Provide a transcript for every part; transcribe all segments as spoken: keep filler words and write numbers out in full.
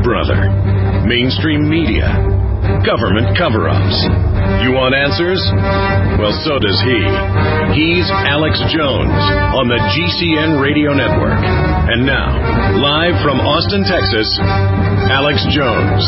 brother. Mainstream media. Government cover-ups. You want answers? Well, so does he. He's Alex Jones on the G C N Radio Network. And now, live from Austin, Texas, Alex Jones.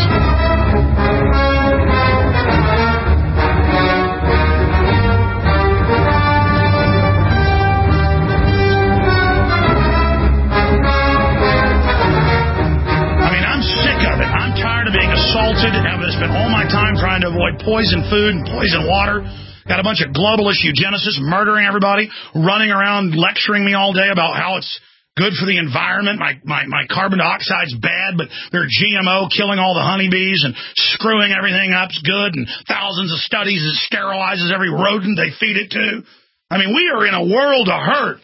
Assaulted, and I've spent all my time trying to avoid poison food and poison water. Got a bunch of globalist eugenicists murdering everybody, running around lecturing me all day about how it's good for the environment. My, my, my carbon dioxide's bad, but they're G M O, killing all the honeybees and screwing everything up's good, and thousands of studies it sterilizes every rodent they feed it to. I mean, we are in a world of hurt.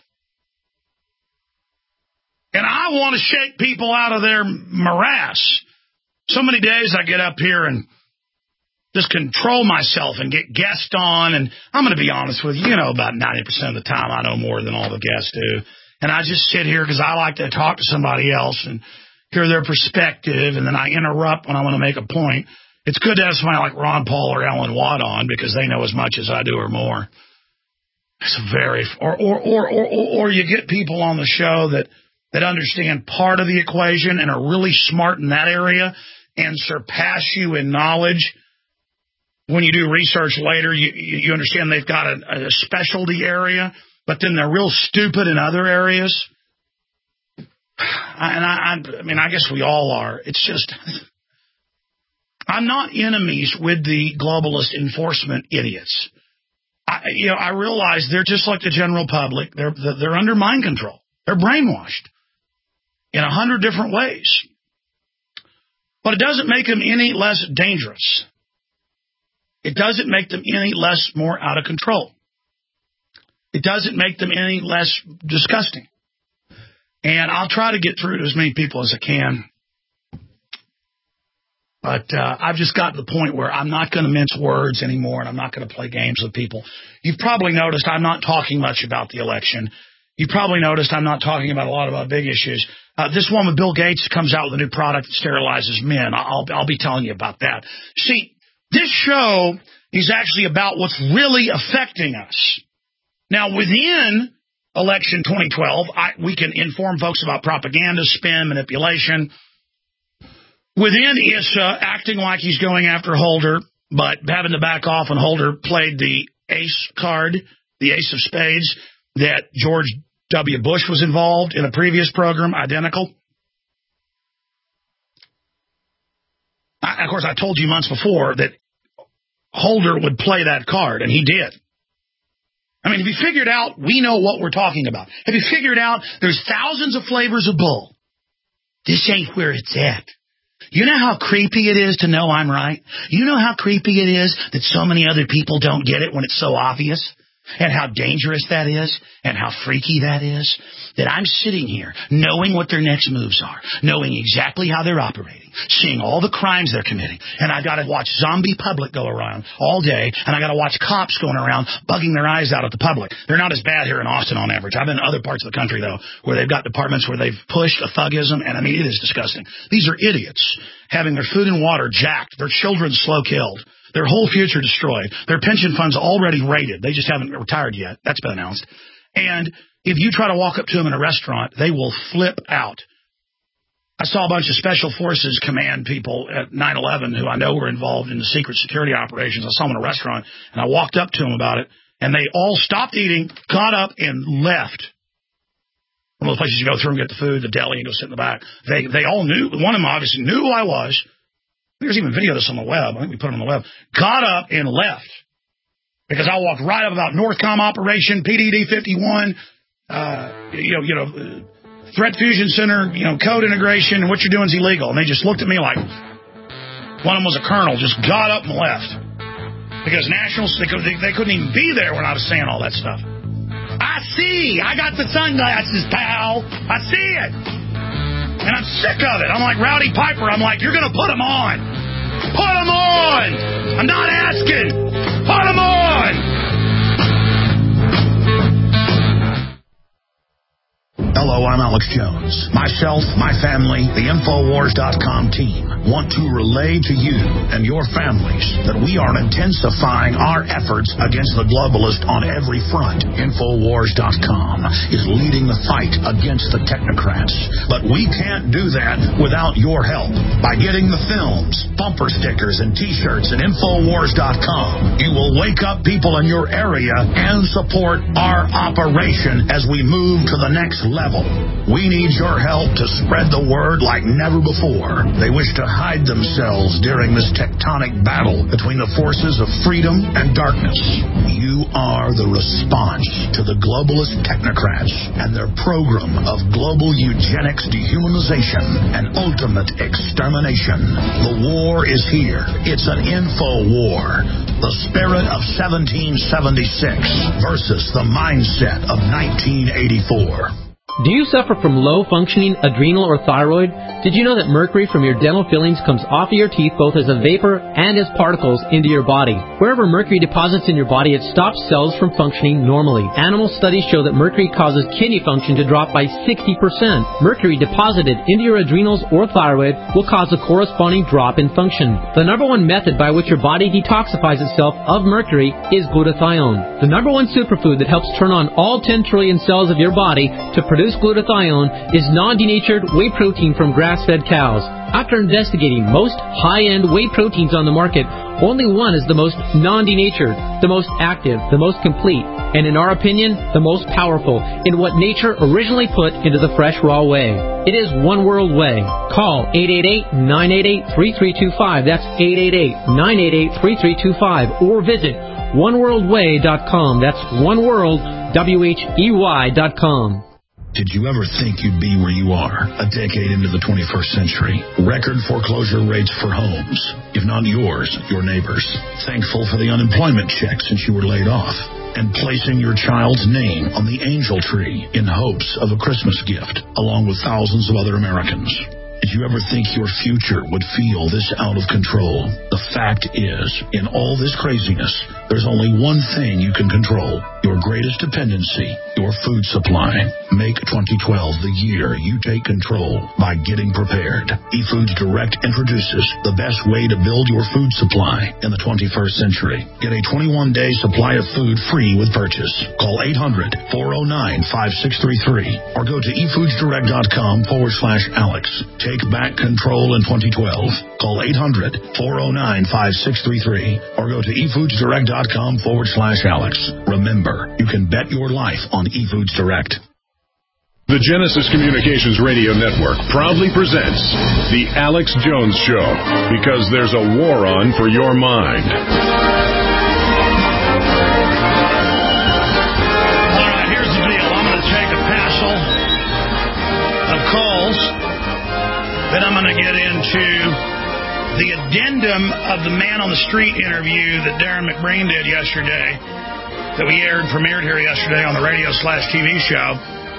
And I want to shake people out of their morass. So many days I get up here and just control myself and get guests on. And I'm going to be honest with you, you know, about ninety percent of the time I know more than all the guests do. And I just sit here because I like to talk to somebody else and hear their perspective. And then I interrupt when I want to make a point. It's good to have somebody like Ron Paul or Ellen Watt on because they know as much as I do or more. It's very, or, or, or, or, or you get people on the show that, that understand part of the equation and are really smart in that area and surpass you in knowledge. When you do research later, you, you understand they've got a, a specialty area, but then they're real stupid in other areas. And I, I, I mean, I guess we all are. It's just, I'm not enemies with the globalist enforcement idiots. I, you know, I realize they're just like the general public. They're they're under mind control. They're brainwashed in a hundred different ways. But it doesn't make them any less dangerous. It doesn't make them any less more out of control. It doesn't make them any less disgusting. And I'll try to get through to as many people as I can. But uh, I've just got to the point where I'm not going to mince words anymore, and I'm not going to play games with people. You've probably noticed I'm not talking much about the election. You probably noticed I'm not talking about a lot about big issues. Uh, this one with Bill Gates comes out with a new product that sterilizes men. I'll, I'll be telling you about that. See, this show is actually about what's really affecting us. Now, within election twenty twelve, I, we can inform folks about propaganda, spin, manipulation. Within Issa acting like he's going after Holder, but having to back off when Holder played the ace card, the ace of spades, that George W. Bush was involved in a previous program, identical. I, of course, I told you months before that Holder would play that card, and he did. I mean, have you figured out we know what we're talking about? Have you figured out there's thousands of flavors of bull? This ain't where it's at. You know how creepy it is to know I'm right? You know how creepy it is that so many other people don't get it when it's so obvious? And how dangerous that is, and how freaky that is, that I'm sitting here knowing what their next moves are, knowing exactly how they're operating, seeing all the crimes they're committing, and I've got to watch zombie public go around all day, and I've got to watch cops going around bugging their eyes out at the public. They're not as bad here in Austin on average. I've been in other parts of the country, though, where they've got departments where they've pushed a thugism, and I mean, it is disgusting. These are idiots having their food and water jacked, their children slow killed, their whole future destroyed. Their pension funds already raided. They just haven't retired yet. That's been announced. And if you try to walk up to them in a restaurant, they will flip out. I saw a bunch of Special Forces Command people at nine eleven who I know were involved in the secret security operations. I saw them in a restaurant, and I walked up to them about it, and they all stopped eating, got up, and left. One of those places you go through and get the food, the deli, and go sit in the back. They they all knew. One of them obviously knew who I was. There's even video of this on the web. I think we put it on the web. Got up and left because I walked right up about Northcom operation, P D D fifty-one, uh, you know, you know, Threat Fusion Center, you know, code integration, and what you're doing is illegal. And they just looked at me like one of them was a colonel. Just got up and left because nationals they, could, they, they couldn't even be there when I was saying all that stuff. I see. I got the sunglasses, pal. I see it. And I'm sick of it. I'm like Rowdy Piper. I'm like, you're going to put them on. Put them on. I'm not asking. Put them on. Hello, I'm Alex Jones. Myself, my family, the Infowars dot com team want to relay to you and your families that we are intensifying our efforts against the globalist on every front. Infowars dot com is leading the fight against the technocrats. But we can't do that without your help. By getting the films, bumper stickers, and T-shirts at Infowars dot com, you will wake up people in your area and support our operation as we move to the next level. We need your help to spread the word like never before. They wish to hide themselves during this tectonic battle between the forces of freedom and darkness. You are the response to the globalist technocrats and their program of global eugenics, dehumanization, and ultimate extermination. The war is here. It's an info war. The spirit of seventeen seventy-six versus the mindset of nineteen eighty-four. Do you suffer from low-functioning adrenal or thyroid? Did you know that mercury from your dental fillings comes off of your teeth both as a vapor and as particles into your body? Wherever mercury deposits in your body, it stops cells from functioning normally. Animal studies show that mercury causes kidney function to drop by sixty percent. Mercury deposited into your adrenals or thyroid will cause a corresponding drop in function. The number one method by which your body detoxifies itself of mercury is glutathione. The number one superfood that helps turn on all ten trillion cells of your body to produce glutathione is non-denatured whey protein from grass-fed cows. After investigating most high-end whey proteins on the market, only one is the most non-denatured, the most active, the most complete, and in our opinion, the most powerful in what nature originally put into the fresh raw whey. It is One World Whey. Call eight eight eight, nine eight eight, three three two five. That's eight eight eight, nine eight eight, three three two five. Or visit one world way dot com. That's one world, W H E Y dot com. Did you ever think you'd be where you are a decade into the twenty-first century? Record foreclosure rates for homes, if not yours, your neighbors. Thankful for the unemployment check since you were laid off. And placing your child's name on the angel tree in hopes of a Christmas gift, along with thousands of other Americans. Did you ever think your future would feel this out of control? The fact is, in all this craziness, there's only one thing you can control. Your greatest dependency, your food supply. Make twenty twelve the year you take control by getting prepared. eFoods Direct introduces the best way to build your food supply in the twenty-first century. Get a twenty-one day supply of food free with purchase. Call eight hundred, four oh nine, five six three three or go to efoodsdirect.com forward slash Alex. Take back control in twenty twelve. Call eight hundred, four oh nine, five six three three or go to efoodsdirect.com forward slash Alex. Remember, you can bet your life on eFoods Direct. The Genesis Communications Radio Network proudly presents The Alex Jones Show, because there's a war on for your mind. All right, here's the deal. I'm going to take a passel of calls, then I'm going to get into the addendum of the Man on the Street interview that Darren McBreen did yesterday, that we aired, premiered here yesterday on the radio slash T V show,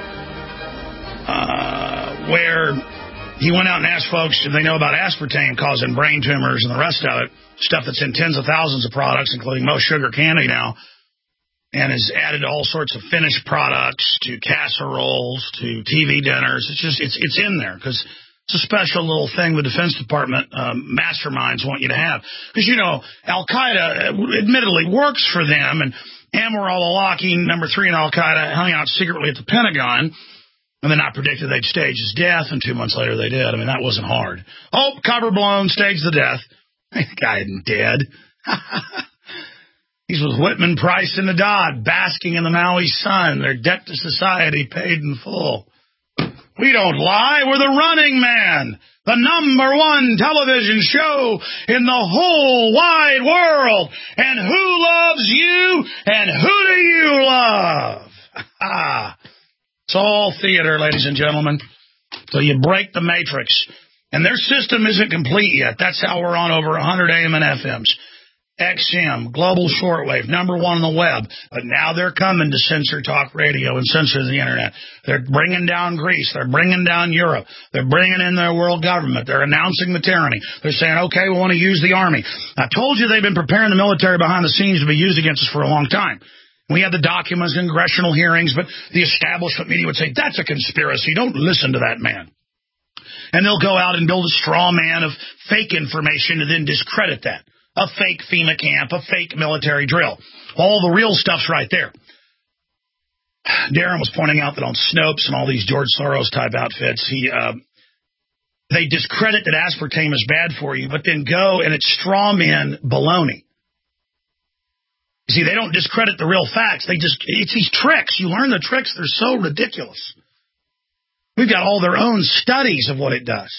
uh, where he went out and asked folks if they know about aspartame causing brain tumors and the rest of it, stuff that's in tens of thousands of products, including most sugar candy now, and is added to all sorts of finished products, to casseroles, to T V dinners. It's just, it's it's in there, because it's a special little thing the Defense Department um, masterminds want you to have. Because, you know, Al-Qaeda admittedly works for them, and Anwar al-Awlaki, number three in Al-Qaeda, hung out secretly at the Pentagon, and then I predicted they'd stage his death, and two months later they did. I mean, that wasn't hard. Oh, cover blown, stage the death. The guy isn't dead. He's with Whitman, Price, and Haddad, basking in the Maui sun. Their debt to society paid in full. We don't lie. We're the Running Man, the number one television show in the whole wide world. And who loves you? And who do you love? It's all theater, ladies and gentlemen. So you break the matrix. And their system isn't complete yet. That's how we're on over one hundred A M and F Ms. X M, global shortwave, number one on the web. But now they're coming to censor talk radio and censor the internet. They're bringing down Greece. They're bringing down Europe. They're bringing in their world government. They're announcing the tyranny. They're saying, okay, we want to use the army. I told you they've been preparing the military behind the scenes to be used against us for a long time. We had the documents, congressional hearings, but the establishment media would say, that's a conspiracy. Don't listen to that man. And they'll go out and build a straw man of fake information and then discredit that. A fake FEMA camp, a fake military drill. All the real stuff's right there. Darren was pointing out that on Snopes and all these George Soros-type outfits, he uh, they discredit that aspartame is bad for you, but then go and it's straw man baloney. See, they don't discredit the real facts. They just, it's these tricks. You learn the tricks. They're so ridiculous. We've got all their own studies of what it does.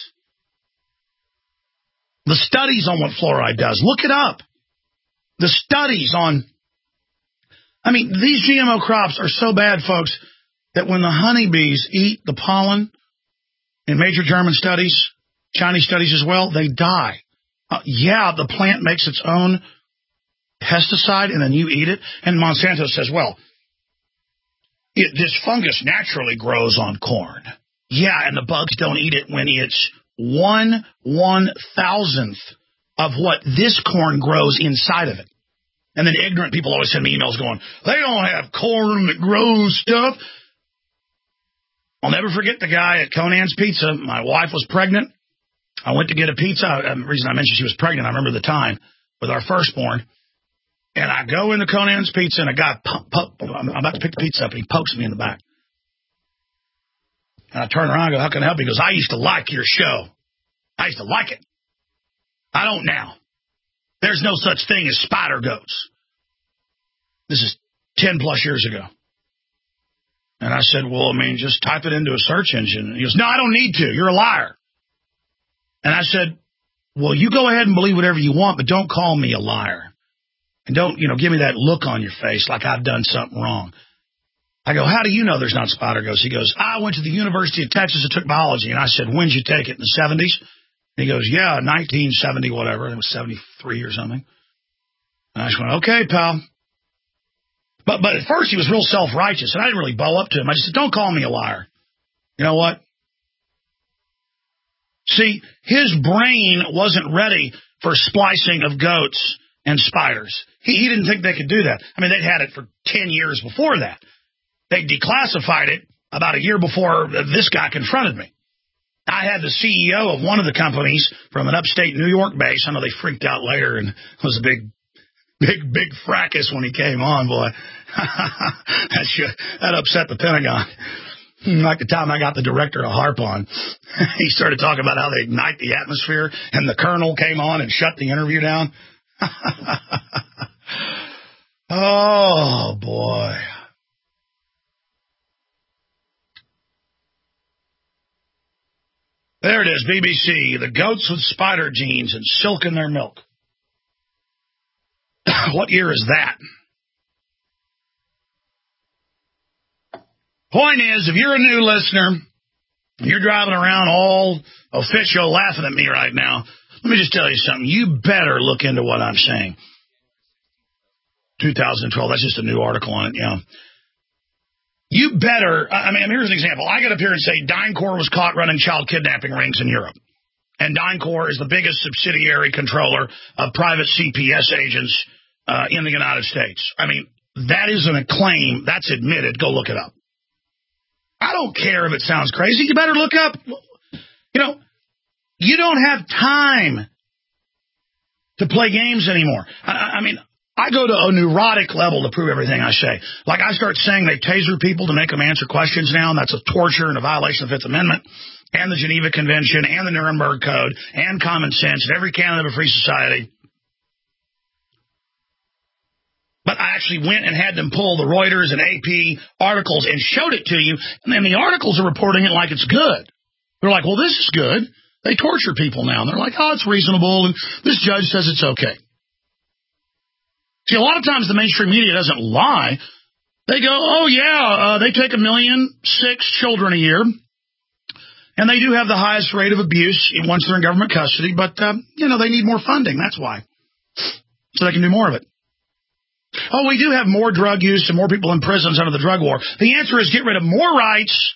The studies on what fluoride does. Look it up. The studies on, I mean, these G M O crops are so bad, folks, that when the honeybees eat the pollen, in major German studies, Chinese studies as well, they die. Uh, yeah, the plant makes its own pesticide, and then you eat it. And Monsanto says, well, it, this fungus naturally grows on corn. Yeah, and the bugs don't eat it when it's one one thousandth of what this corn grows inside of it. And then ignorant people always send me emails going, they don't have corn that grows stuff. I'll never forget the guy at Conan's Pizza. My wife was pregnant. I went to get a pizza. The reason I mentioned she was pregnant, I remember the time, with our firstborn. And I go into Conan's Pizza, and a guy, po- po- I'm about to pick the pizza up, and he pokes me in the back. And I turn around and go, how can I help you? He goes, I used to like your show. I used to like it. I don't now. There's no such thing as spider goats. This is ten plus years ago. And I said, well, I mean, just type it into a search engine. He goes, no, I don't need to. You're a liar. And I said, well, you go ahead and believe whatever you want, but don't call me a liar. And don't, you know, give me that look on your face like I've done something wrong. I go, how do you know there's not spider ghosts? He goes, I went to the University of Texas and took biology. And I said, when did you take it? In the seventies? And he goes, yeah, nineteen seventy, whatever. It was seventy-three or something. And I just went, okay, pal. But but at first he was real self-righteous, and I didn't really bow up to him. I just said, don't call me a liar. You know what? See, his brain wasn't ready for splicing of goats and spiders. He, he didn't think they could do that. I mean, they'd had it for ten years before that. They declassified it about a year before this guy confronted me. I had the C E O of one of the companies from an upstate New York base. I know they freaked out later, and it was a big, big, big fracas when he came on, boy. that, should, that upset the Pentagon. Like the time I got the director of HAARP on, he started talking about how they ignite the atmosphere, and the colonel came on and shut the interview down. Oh, boy. There it is, B B C. The goats with spider genes and silk in their milk. What year is that? Point is, if you're a new listener, you're driving around all official laughing at me right now, let me just tell you something. You better look into what I'm saying. two thousand twelve, that's just a new article on it, yeah. You better, I mean, here's an example. I get up here and say DynCorp was caught running child kidnapping rings in Europe. And DynCorp is the biggest subsidiary controller of private C P S agents uh, in the United States. I mean, that isn't a claim. That's admitted. Go look it up. I don't care if it sounds crazy. You better look up. You know, you don't have time to play games anymore. I, I mean, I go to a neurotic level to prove everything I say. Like I start saying they taser people to make them answer questions now, and that's a torture and a violation of the Fifth Amendment and the Geneva Convention and the Nuremberg Code and common sense and every canon of a free society. But I actually went and had them pull the Reuters and A P articles and showed it to you, and then the articles are reporting it like it's good. They're like, well, this is good. They torture people now. And they're like, oh, it's reasonable, and this judge says it's okay. See, a lot of times the mainstream media doesn't lie. They go, oh, yeah, uh, they take a million six children a year, and they do have the highest rate of abuse once they're in government custody, but, uh, you know, they need more funding. That's why. So they can do more of it. Oh, we do have more drug use and more people in prisons under the drug war. The answer is get rid of more rights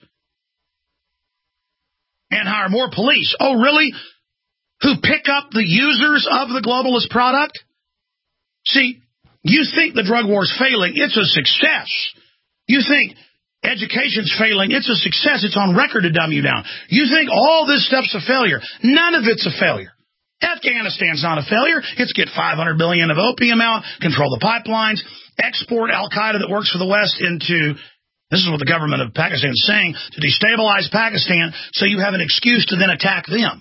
and hire more police. Oh, really? Who pick up the users of the globalist product? See, You think the drug war's failing, it's a success. You think education's failing, it's a success. It's on record to dumb you down. You think all this stuff's a failure. None of it's a failure. Afghanistan's not a failure. It's get five hundred billion dollars of opium out, control the pipelines, export Al-Qaeda that works for the West into, this is what the government of Pakistan is saying, to destabilize Pakistan so you have an excuse to then attack them.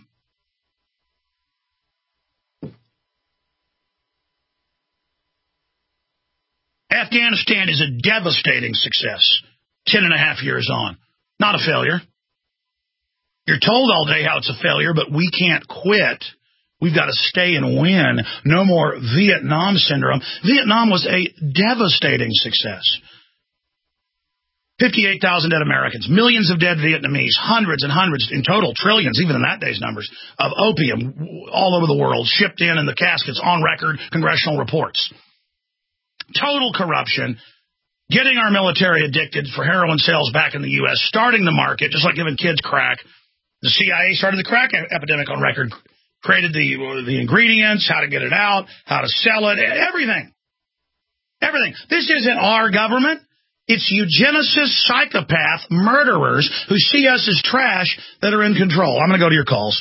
Afghanistan is a devastating success, ten and a half years on. Not a failure. You're told all day how it's a failure, but we can't quit. We've got to stay and win. No more Vietnam syndrome. Vietnam was a devastating success. fifty-eight thousand dead Americans, millions of dead Vietnamese, hundreds and hundreds, in total, trillions, even in that day's numbers, of opium all over the world, shipped in in the caskets, on record, congressional reports. Total corruption, getting our military addicted for heroin sales back in the U S, starting the market, just like giving kids crack. The C I A started the crack epidemic on record, created the the ingredients, how to get it out, how to sell it, everything. Everything. This isn't our government. It's eugenicist, psychopath, murderers who see us as trash that are in control. I'm going to go to your calls.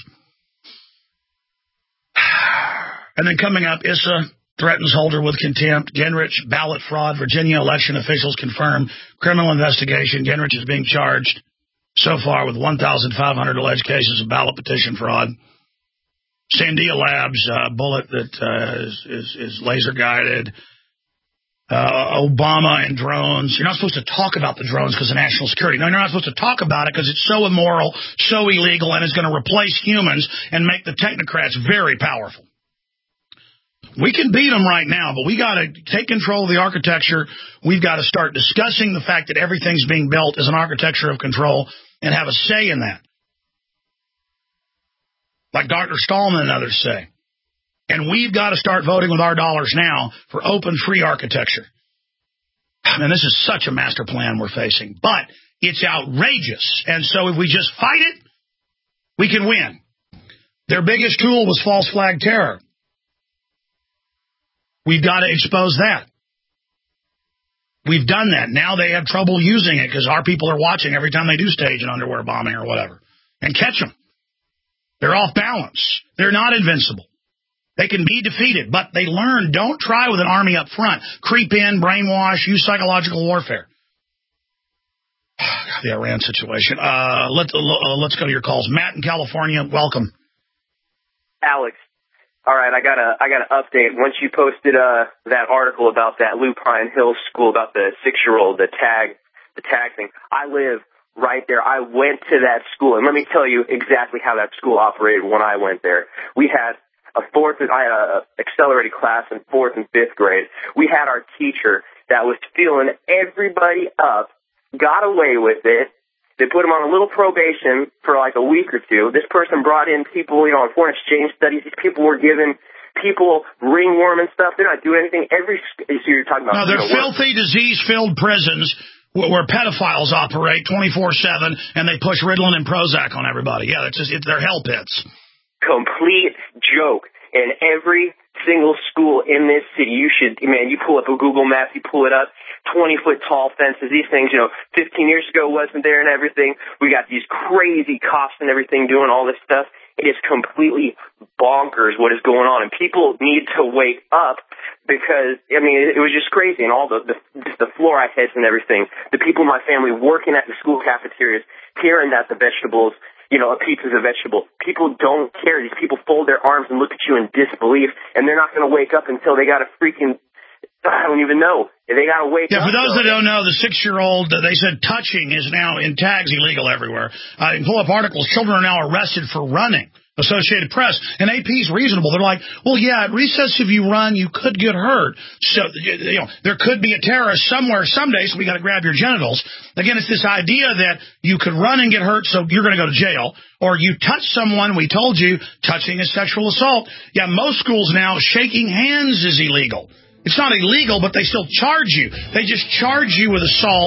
And then coming up, Issa threatens Holder with contempt. Gingrich, ballot fraud. Virginia election officials confirm criminal investigation. Gingrich is being charged so far with one thousand five hundred alleged cases of ballot petition fraud. Sandia Labs uh, bullet that uh, is, is, is laser guided. Uh, Obama and drones. You're not supposed to talk about the drones because of national security. No, you're not supposed to talk about it because it's so immoral, so illegal, and it's going to replace humans and make the technocrats very powerful. We can beat them right now, but we got to take control of the architecture. We've got to start discussing the fact that everything's being built as an architecture of control and have a say in that. Like Doctor Stallman and others say. And we've got to start voting with our dollars now for open, free architecture. And this is such a master plan we're facing. But it's outrageous. And so if we just fight it, we can win. Their biggest tool was false flag terror. We've got to expose that. We've done that. Now they have trouble using it because our people are watching every time they do stage an underwear bombing or whatever. And catch them. They're off balance. They're not invincible. They can be defeated, but they learn. Don't try with an army up front. Creep in, brainwash, use psychological warfare. The Iran situation. Uh, let, uh, let's go to your calls. Matt in California, welcome. Alex. All right, I got a I got an update. Once you posted uh, that article about that Lupine Hills school about the six-year-old, the tag, the tag thing, I live right there. I went to that school, and let me tell you exactly how that school operated when I went there. We had a fourth, I had a accelerated class in fourth and fifth grade. We had our teacher that was feeling everybody up, got away with it. They put him on a little probation for like a week or two. This person brought in people, you know, on foreign exchange studies. These people were giving people ringworm and stuff. They're not doing anything. Every so you're talking about. No, they're you know, filthy, disease-filled prisons where pedophiles operate twenty-four seven, and they push Ritalin and Prozac on everybody. Yeah, it's just it, they're hell pits. Complete joke. And every single school in this city, you should, man, you pull up a Google Map, you pull it up, twenty-foot tall fences, these things, you know, fifteen years ago wasn't there and everything. We got these crazy cops and everything doing all this stuff. It is completely bonkers what is going on. And people need to wake up because, I mean, it, it was just crazy. And all the, the, the fluoride heads and everything, the people in my family working at the school cafeterias, hearing that the vegetables, you know, a pizza's a vegetable. People don't care. These people fold their arms and look at you in disbelief, and they're not going to wake up until they got a freaking, I don't even know. They got to wake yeah, up. Yeah, for those though. that don't know, the six-year-old, they said touching is now in tags illegal everywhere. Uh, you can pull up articles. Children are now arrested for running. Associated Press. And A P's reasonable. They're like, well, yeah, at recess if you run, you could get hurt. So, you know, there could be a terrorist somewhere someday, so we got to grab your genitals. Again, it's this idea that you could run and get hurt, so you're going to go to jail. Or you touch someone, we told you, touching is sexual assault. Yeah, most schools now, shaking hands is illegal. It's not illegal, but they still charge you. They just charge you with assault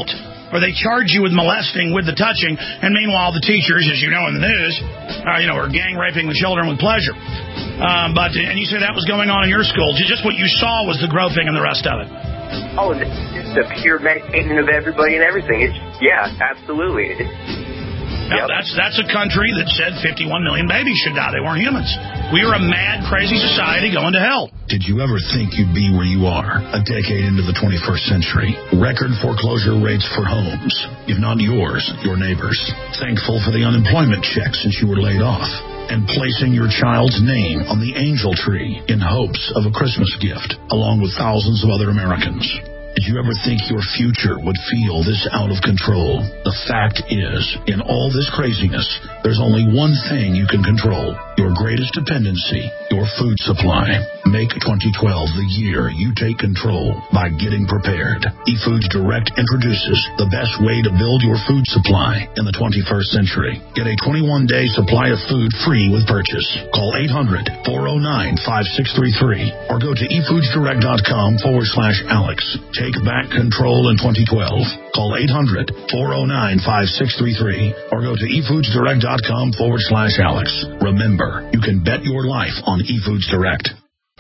or they charge you with molesting with the touching, and meanwhile the teachers, as you know in the news, uh, you know, are gang raping the children with pleasure. Um, but and you say that was going on in your school. Just what you saw was the groping and the rest of it. Oh, the, the pure medicating of everybody and everything. It's yeah, absolutely. It's, Now, yep. that's that's a country that said fifty-one million babies should die. They weren't humans. We are a mad, crazy society going to hell. Did you ever think you'd be where you are a decade into the twenty-first century? Record foreclosure rates for homes, if not yours, your neighbors. Thankful for the unemployment check since you were laid off. And placing your child's name on the angel tree in hopes of a Christmas gift, along with thousands of other Americans. Did you ever think your future would feel this out of control? The fact is, in all this craziness, there's only one thing you can control. Your greatest dependency, your food supply. Make twenty twelve the year you take control by getting prepared. eFoods Direct introduces the best way to build your food supply in the twenty-first century. Get a twenty-one day supply of food free with purchase. Call eight hundred, four oh nine, five six three three or go to efoodsdirect.com forward slash Alex. Take back control in twenty twelve. Call eight hundred, four oh nine, five six three three or go to efoodsdirect.com forward slash Alex. Remember, you can bet your life on eFoods Direct.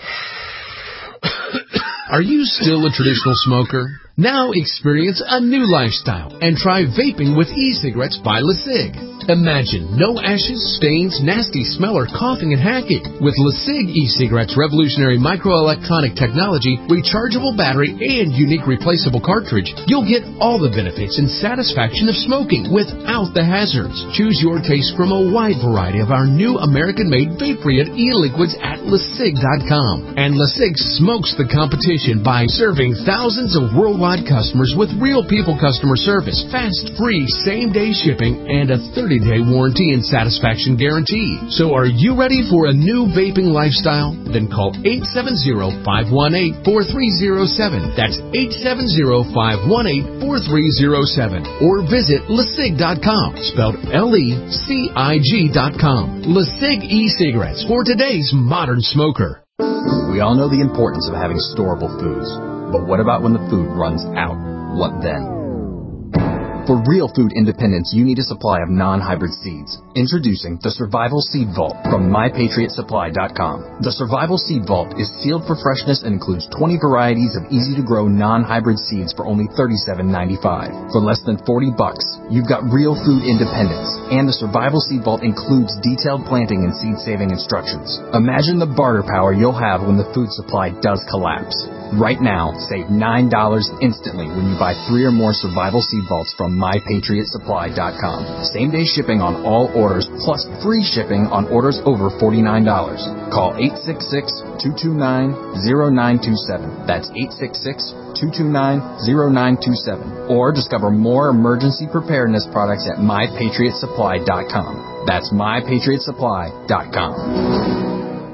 Are you still a traditional smoker? Now experience a new lifestyle and try vaping with e-cigarettes by LeSig. Imagine no ashes, stains, nasty smell, or coughing and hacking. With LeSig e-cigarettes' revolutionary microelectronic technology, rechargeable battery, and unique replaceable cartridge, you'll get all the benefits and satisfaction of smoking without the hazards. Choose your taste from a wide variety of our new American-made vape-free e-liquids at LeSig dot com. And LeSig smokes the competition by serving thousands of worldwide customers with real people customer service, fast, free, same-day shipping, and a thirty day warranty and satisfaction guarantee. So are you ready for a new vaping lifestyle? Then call eight seven zero, five one eight, four three zero seven. That's eight seven zero, five one eight, four three zero seven. Or visit LeSig dot com, spelled L E C I G dot com. LeSig e-cigarettes for today's modern smoker. We all know the importance of having storable foods. But what about when the food runs out? What then? For real food independence, you need a supply of non-hybrid seeds. Introducing the Survival Seed Vault from my patriot supply dot com. The Survival Seed Vault is sealed for freshness and includes twenty varieties of easy-to-grow non-hybrid seeds for only thirty-seven ninety-five. For less than forty bucks, you've got real food independence. And the Survival Seed Vault includes detailed planting and seed-saving instructions. Imagine the barter power you'll have when the food supply does collapse. Right now, save nine dollars instantly when you buy three or more Survival Seed Vaults from my patriot supply dot com. Same-day shipping on all orders, plus free shipping on orders over forty-nine dollars. Call eight six six, two two nine, zero nine two seven. That's eight six six, two two nine, zero nine two seven. Or discover more emergency preparedness products at my patriot supply dot com. That's my patriot supply dot com.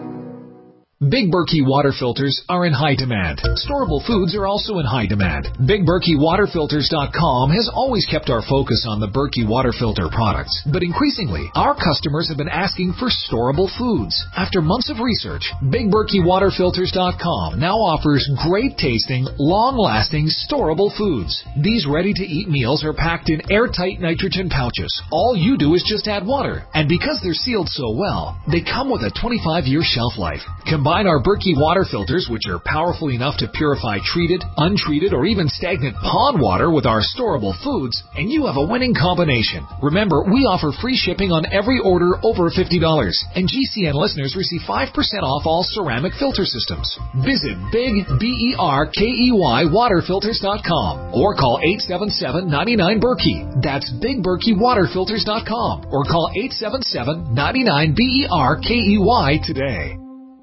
Big Berkey water filters are in high demand. Storable foods are also in high demand. Big Berkey Water Filters dot com has always kept our focus on the Berkey water filter products. But increasingly, our customers have been asking for storable foods. After months of research, Big Berkey Water Filters dot com now offers great tasting, long-lasting, storable foods. These ready-to-eat meals are packed in airtight nitrogen pouches. All you do is just add water. And because they're sealed so well, they come with a twenty-five year shelf life. Combine our Berkey water filters, which are powerful enough to purify treated, untreated, or even stagnant pond water with our storable foods, and you have a winning combination. Remember, we offer free shipping on every order over fifty dollars, and G C N listeners receive five percent off all ceramic filter systems. Visit Big B E R K E Y Water Filters dot com or call eight seven seven, nine nine, Berkey. That's Big Berkey Water Filters dot com or call eight seven seven, nine nine, B E R K E Y today.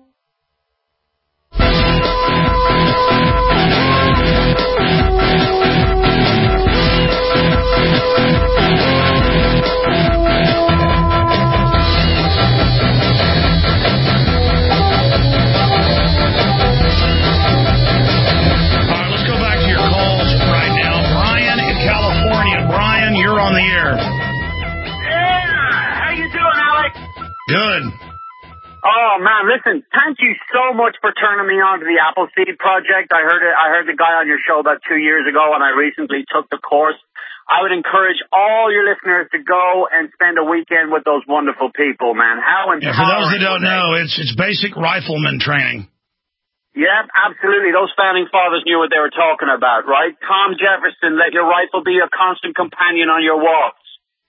On the air. Yeah, how you doing, Alex? Good. Oh man, listen, thank you so much for turning me on to the Appleseed Project. I heard it. I heard the guy on your show about two years ago, and I recently took the course. I would encourage all your listeners to go and spend a weekend with those wonderful people, man. How empowering. Yeah, for those that don't know, it's it's basic rifleman training. Yeah, absolutely. Those founding fathers knew what they were talking about, right? Tom Jefferson, let your rifle be a constant companion on your walks.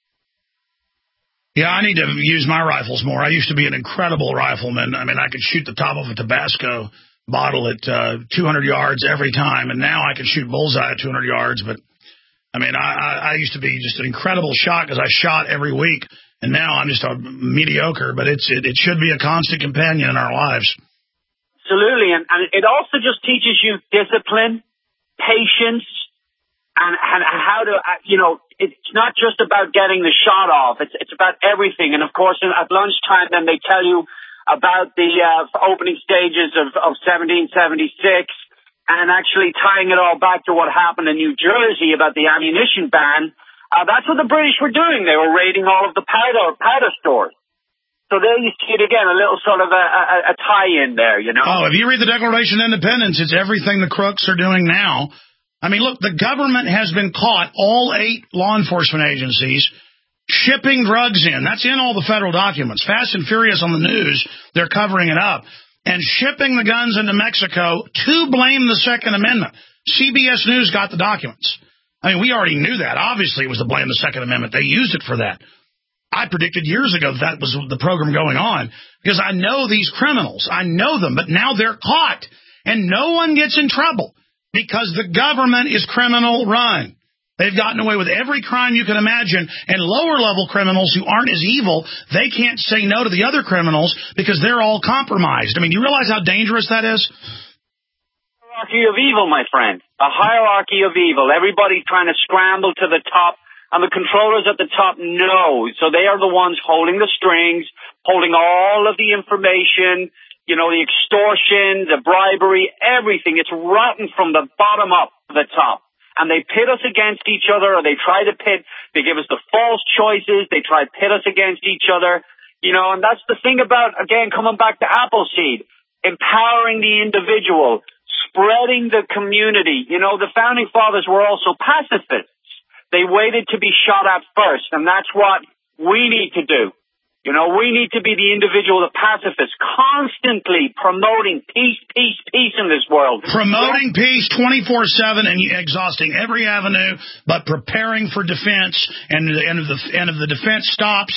Yeah, I need to use my rifles more. I used to be an incredible rifleman. I mean, I could shoot the top of a Tabasco bottle at uh, two hundred yards every time, and now I can shoot bullseye at two hundred yards, but I mean, I, I, I used to be just an incredible shot because I shot every week, and now I'm just a mediocre, but it's it, it should be a constant companion in our lives. Absolutely, and, and it also just teaches you discipline, patience, and, and how to, you know, it's not just about getting the shot off. It's it's about everything. And, of course, at lunchtime, then they tell you about the uh, opening stages of, of seventeen seventy-six, and actually tying it all back to what happened in New Jersey about the ammunition ban. Uh, that's what the British were doing. They were raiding all of the powder, powder stores. So there you see it again, a little sort of a, a, a tie-in there, you know? Oh, if you read the Declaration of Independence, it's everything the crooks are doing now. I mean, look, the government has been caught, all eight law enforcement agencies, shipping drugs in. That's in all the federal documents. Fast and Furious on the news, they're covering it up. And shipping the guns into Mexico to blame the Second Amendment. C B S News got the documents. I mean, we already knew that. Obviously, it was to blame the Second Amendment. They used it for that. I predicted years ago that, that was the program going on because I know these criminals. I know them, but now they're caught. And no one gets in trouble because the government is criminal run. They've gotten away with every crime you can imagine, and lower-level criminals who aren't as evil, they can't say no to the other criminals because they're all compromised. I mean, you realize how dangerous that is? Hierarchy of evil, my friend. A hierarchy of evil. Everybody trying to scramble to the top, and the controllers at the top know. So they are the ones holding the strings, holding all of the information, you know, the extortion, the bribery, everything. It's rotten from the bottom up to the top. And they pit us against each other, or they try to pit, they give us the false choices, they try to pit us against each other, you know, and that's the thing about, again, coming back to Appleseed, empowering the individual, spreading the community. You know, the Founding Fathers were also pacifists. They waited to be shot at first, and that's what we need to do. You know, we need to be the individual, the pacifist, constantly promoting peace, peace, peace in this world. Promoting peace twenty-four seven and exhausting every avenue, but preparing for defense. And the end of the end of the defense stops,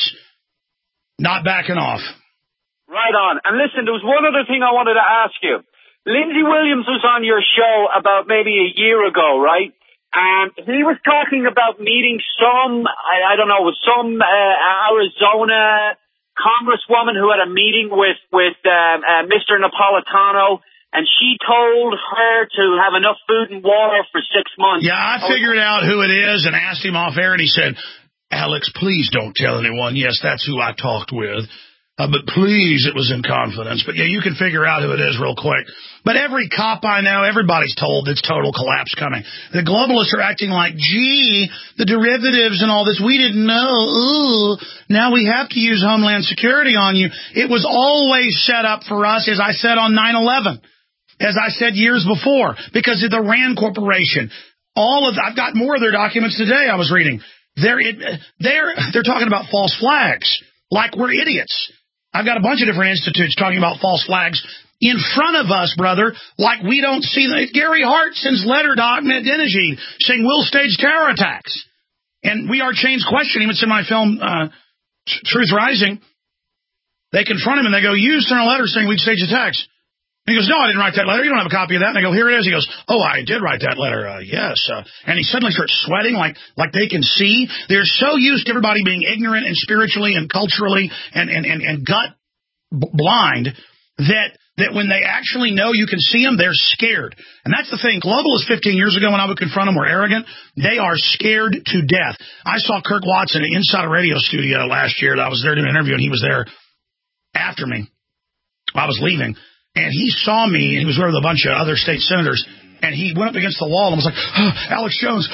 not backing off. Right on. And listen, there was one other thing I wanted to ask you. Lindsey Williams was on your show about maybe a year ago, right? And he was talking about meeting some, I, I don't know, with some uh, Arizona congresswoman who had a meeting with, with um, uh, Mister Napolitano, and she told her to have enough food and water for six months. Yeah, I figured out who it is and asked him off air, and he said, Alex, please don't tell anyone. Yes, that's who I talked with. Uh, but please, it was in confidence. But, yeah, you can figure out who it is real quick. But every cop I know, everybody's told it's total collapse coming. The globalists are acting like, gee, the derivatives and all this, we didn't know. Ooh, now we have to use Homeland Security on you. It was always set up for us, as I said on nine eleven, as I said years before, because of the RAND Corporation. All of I've got more of their documents today I was reading. They're, it, they're, they're talking about false flags, like we're idiots. I've got a bunch of different institutes talking about false flags in front of us, brother, like we don't see them. Gary Hart sends letter to Ahmadinejad saying we'll stage terror attacks. And We Are Change questioning him. It's in my film, uh, Truth Rising. They confront him and they go, you sent a letter saying we'd stage attacks. And he goes, no, I didn't write that letter. You don't have a copy of that. And I go, here it is. He goes, oh, I did write that letter. Uh, yes. Uh, and he suddenly starts sweating like like they can see. They're so used to everybody being ignorant and spiritually and culturally and, and, and, and gut b- blind that that when they actually know you can see them, they're scared. And that's the thing. Globalists fifteen years ago when I would confront them were arrogant. They are scared to death. I saw Kirk Watson inside a radio studio last year. I was there doing an interview, and he was there after me. I was leaving. And he saw me, and he was with a bunch of other state senators, and he went up against the wall and was like, oh, Alex Jones,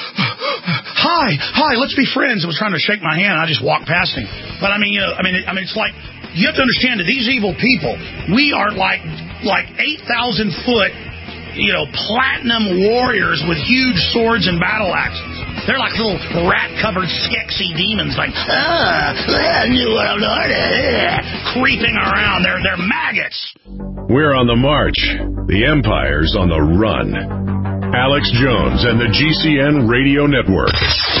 hi, hi, let's be friends. And was trying to shake my hand, and I just walked past him. But, I mean, you know, I mean, I mean, it's like, you have to understand that these evil people, we are like like eight thousand foot, you know, platinum warriors with huge swords and battle axes. They're like little rat-covered, skexy demons, like, ah, New World Order, creeping around. They're, they're maggots. We're on the march. The Empire's on the run. Alex Jones and the G C N Radio Network.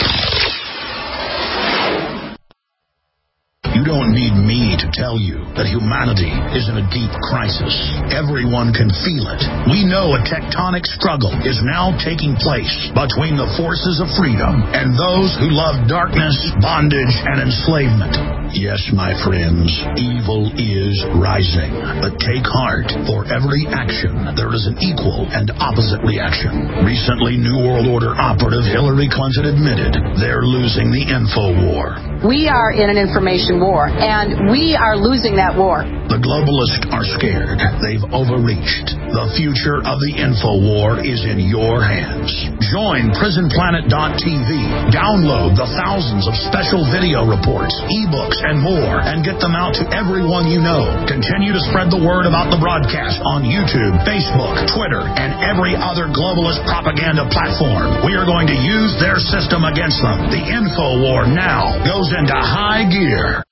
You don't need me to tell you that humanity is in a deep crisis. Everyone can feel it. We know a tectonic struggle is now taking place between the forces of freedom and those who love darkness, bondage, and enslavement. Yes, my friends, evil is rising. But take heart. For every action, there is an equal and opposite reaction. Recently, New World Order operative Hillary Clinton admitted they're losing the info war. We are in an information war, and we are losing that war. The globalists are scared. They've overreached. The future of the info war is in your hands. Join prison planet dot t v. Download the thousands of special video reports, ebooks, and more, and get them out to everyone you know. Continue to spread the word about the broadcast on YouTube, Facebook, Twitter, and every other globalist propaganda platform. We are going to use their system against them. The info war now goes into high gear.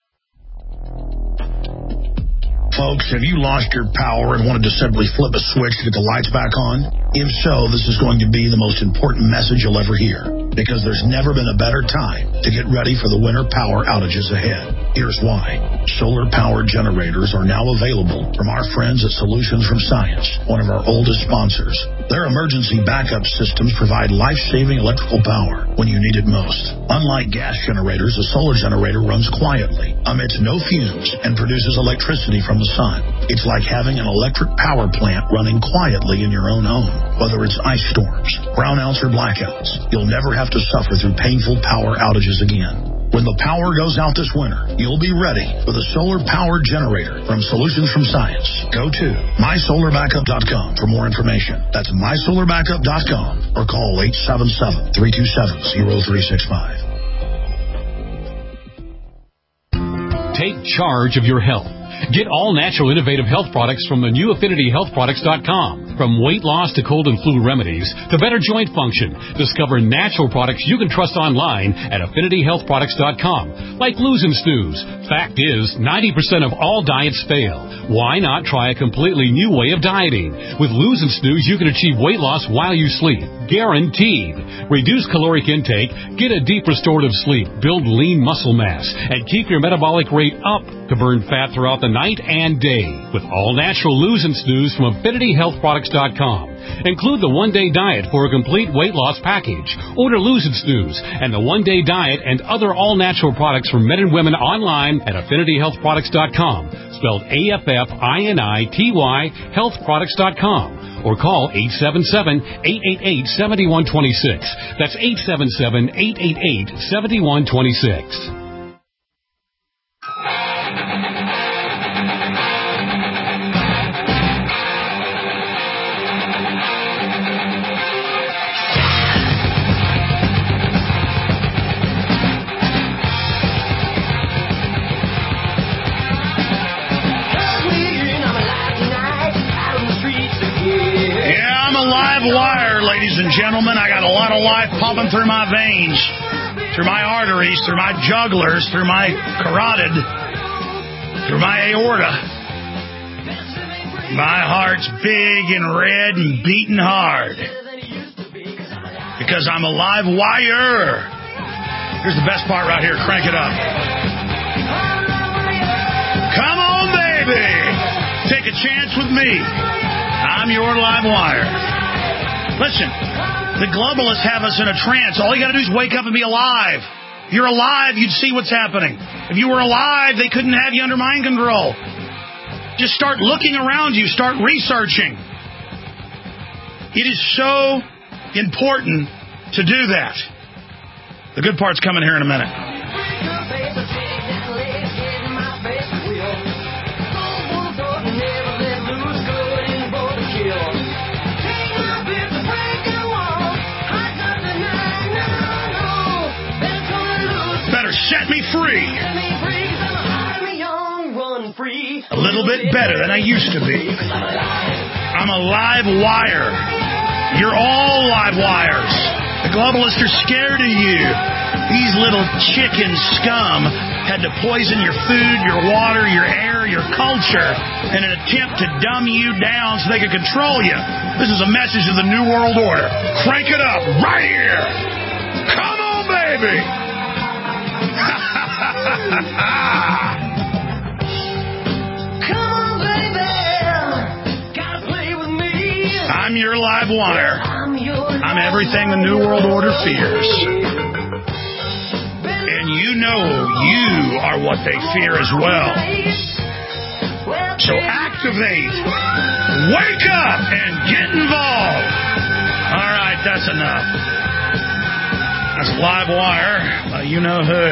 Folks, have you lost your power and wanted to simply flip a switch to get the lights back on? If so, this is going to be the most important message you'll ever hear, because there's never been a better time to get ready for the winter power outages ahead. Here's why. Solar power generators are now available from our friends at Solutions from Science, one of our oldest sponsors. Their emergency backup systems provide life-saving electrical power when you need it most. Unlike gas generators, a solar generator runs quietly, emits no fumes, and produces electricity from the sun. It's like having an electric power plant running quietly in your own home. Whether it's ice storms, brownouts, or blackouts, you'll never have to suffer through painful power outages again. When the power goes out this winter, you'll be ready with a solar power generator from Solutions from Science. Go to my solar backup dot com for more information. That's my solar backup dot com or call eight seven seven, three two seven, zero three six five. Take charge of your health. Get all natural innovative health products from the new affinity health products dot com. From weight loss to cold and flu remedies to better joint function, discover natural products you can trust online at affinity health products dot com. Like Lose and Snooze. Fact is, ninety percent of all diets fail. Why not try a completely new way of dieting? With Lose and Snooze, you can achieve weight loss while you sleep. Guaranteed. Reduce caloric intake, get a deep restorative sleep, build lean muscle mass, and keep your metabolic rate up to burn fat throughout the night and day. With all natural Lose and Snooze from affinity health products dot com. Include the one-day diet for a complete weight loss package. Order Lose and Snooze and the one-day diet and other all-natural products for men and women online at affinity health products dot com. Spelled A F F I N I T Y health products dot com. Or call eight seven seven, eight eight eight, seven one two six. That's eight seven seven, eight eight eight, seven one two six. Wire, ladies and gentlemen. I got a lot of life pumping through my veins, through my arteries, through my jugulars, through my carotid, through my aorta. My heart's big and red and beating hard because I'm a live wire. Here's the best part right here. Crank it up. Come on, baby. Take a chance with me. I'm your live wire. Listen, the globalists have us in a trance. All you got to do is wake up and be alive. If you're alive, you'd see what's happening. If you were alive, they couldn't have you under mind control. Just start looking around you. Start researching. It is so important to do that. The good part's coming here in a minute. Set me free. A little bit better than I used to be. I'm a live wire. You're all live wires. The globalists are scared of you. These little chicken scum had to poison your food, your water, your air, your culture in an attempt to dumb you down so they could control you. This is a message of the New World Order. Crank it up right here. Come on, baby. Come on, baby. Gotta play with me. I'm your live wire. I'm everything the New World Order fears. And you know you are what they fear as well. So activate, wake up, and get involved. All right, that's enough. That's Live Wire. Well, you know who.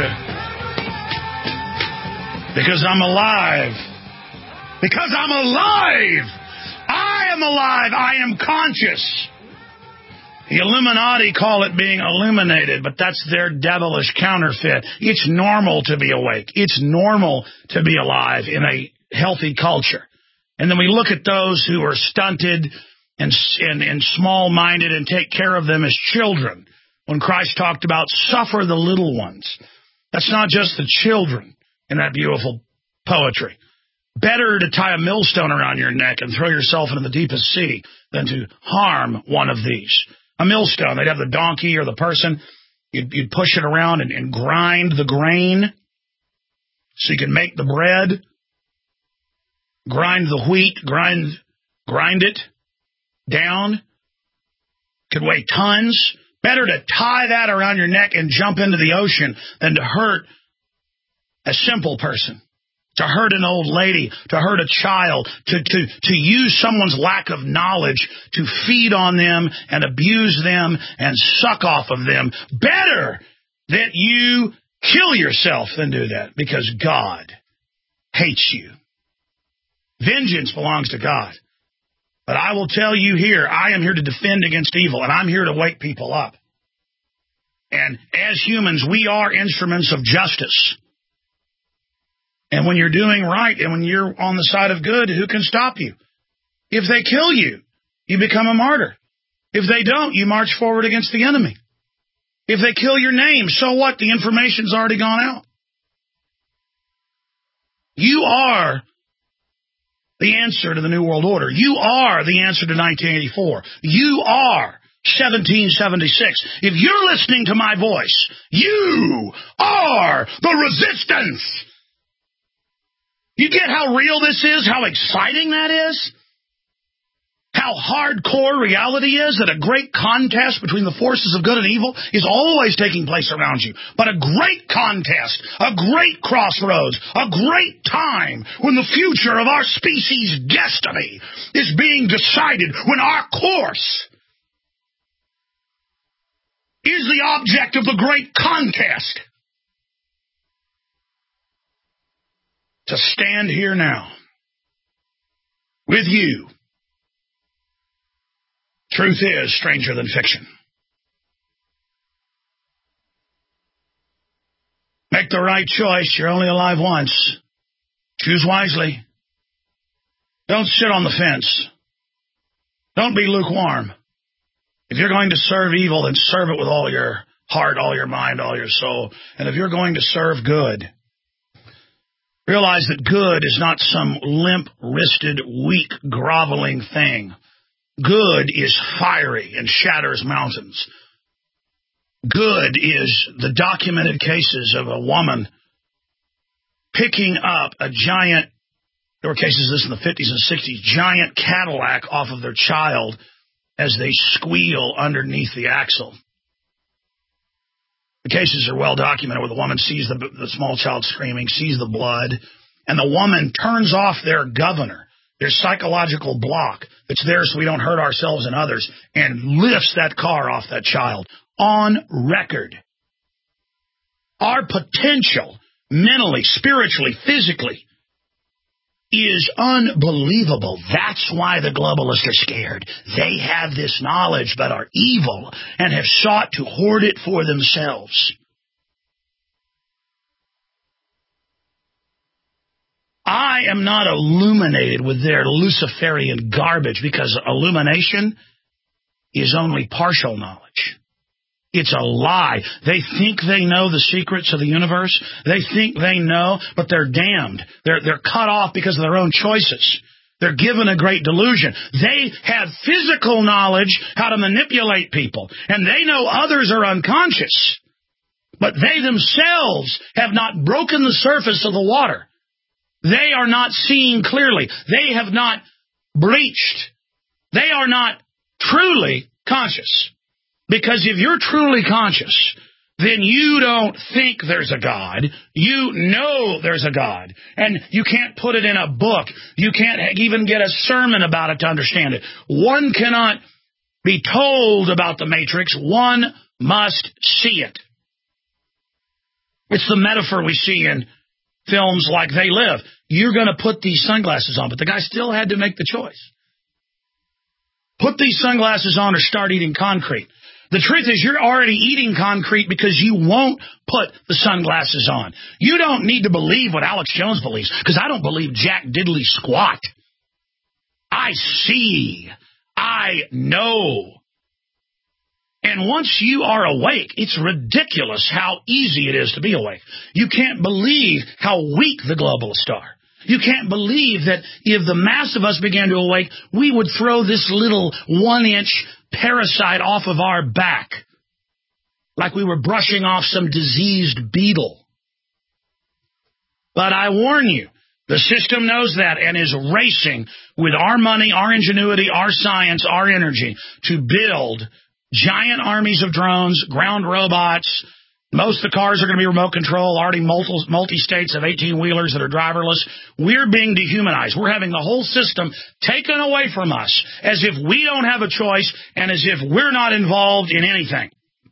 Because I'm alive. Because I'm alive. I am alive. I am conscious. The Illuminati call it being illuminated, but that's their devilish counterfeit. It's normal to be awake. It's normal to be alive in a healthy culture. And then we look at those who are stunted and, and, and small-minded and take care of them as children. When Christ talked about suffer the little ones. That's not just the children in that beautiful poetry. Better to tie a millstone around your neck and throw yourself into the deepest sea than to harm one of these. A millstone, they'd have the donkey or the person, you'd, you'd push it around and, and grind the grain so you can make the bread, grind the wheat, grind, grind it down, could weigh tons. Better to tie that around your neck and jump into the ocean than to hurt a simple person. To hurt an old lady, to hurt a child, to, to, to use someone's lack of knowledge to feed on them and abuse them and suck off of them. Better that you kill yourself than do that, because God hates you. Vengeance belongs to God. But I will tell you here, I am here to defend against evil, and I'm here to wake people up. And as humans, we are instruments of justice. And when you're doing right and when you're on the side of good, who can stop you? If they kill you, you become a martyr. If they don't, you march forward against the enemy. If they kill your name, so what? The information's already gone out. You are the answer to the New World Order. You are the answer to nineteen eighty-four. You are seventeen seventy-six. If you're listening to my voice, you are the resistance. You get how real this is, how exciting that is? How hardcore reality is that a great contest between the forces of good and evil is always taking place around you. But a great contest, a great crossroads, a great time when the future of our species' destiny is being decided, when our course is the object of the great contest. To stand here now with you. Truth is stranger than fiction. Make the right choice. You're only alive once. Choose wisely. Don't sit on the fence. Don't be lukewarm. If you're going to serve evil, then serve it with all your heart, all your mind, all your soul. And if you're going to serve good, realize that good is not some limp-wristed, weak, groveling thing. Good is fiery and shatters mountains. Good is the documented cases of a woman picking up a giant, there were cases of this in the fifties and sixties, giant Cadillac off of their child as they squeal underneath the axle. The cases are well documented where the woman sees the, the small child screaming, sees the blood, and the woman turns off their governor, their psychological block that's there so we don't hurt ourselves and others, and lifts that car off that child on record. Our potential, mentally, spiritually, physically, is unbelievable. That's why the globalists are scared. They have this knowledge but are evil and have sought to hoard it for themselves. I am not illuminated with their Luciferian garbage, because illumination is only partial knowledge. It's a lie. They think they know the secrets of the universe. They think they know, but they're damned. They're, they're cut off because of their own choices. They're given a great delusion. They have physical knowledge how to manipulate people, and they know others are unconscious, but they themselves have not broken the surface of the water. They are not seeing clearly. They have not breached. They are not truly conscious. Because if you're truly conscious, then you don't think there's a God. You know there's a God. And you can't put it in a book. You can't even get a sermon about it to understand it. One cannot be told about the Matrix. One must see it. It's the metaphor we see in films like They Live. You're going to put these sunglasses on, but the guy still had to make the choice. Put these sunglasses on or start eating concrete. The truth is you're already eating concrete because you won't put the sunglasses on. You don't need to believe what Alex Jones believes, because I don't believe jack diddly squat. I see. I know. And once you are awake, it's ridiculous how easy it is to be awake. You can't believe how weak the globalists are. You can't believe that if the mass of us began to awake, we would throw this little one-inch parasite off of our back like we were brushing off some diseased beetle. But I warn you, the system knows that and is racing with our money, our ingenuity, our science, our energy to build giant armies of drones, ground robots. Most of the cars are going to be remote control, already multi-states of eighteen-wheelers that are driverless. We're being dehumanized. We're having the whole system taken away from us as if we don't have a choice and as if we're not involved in anything.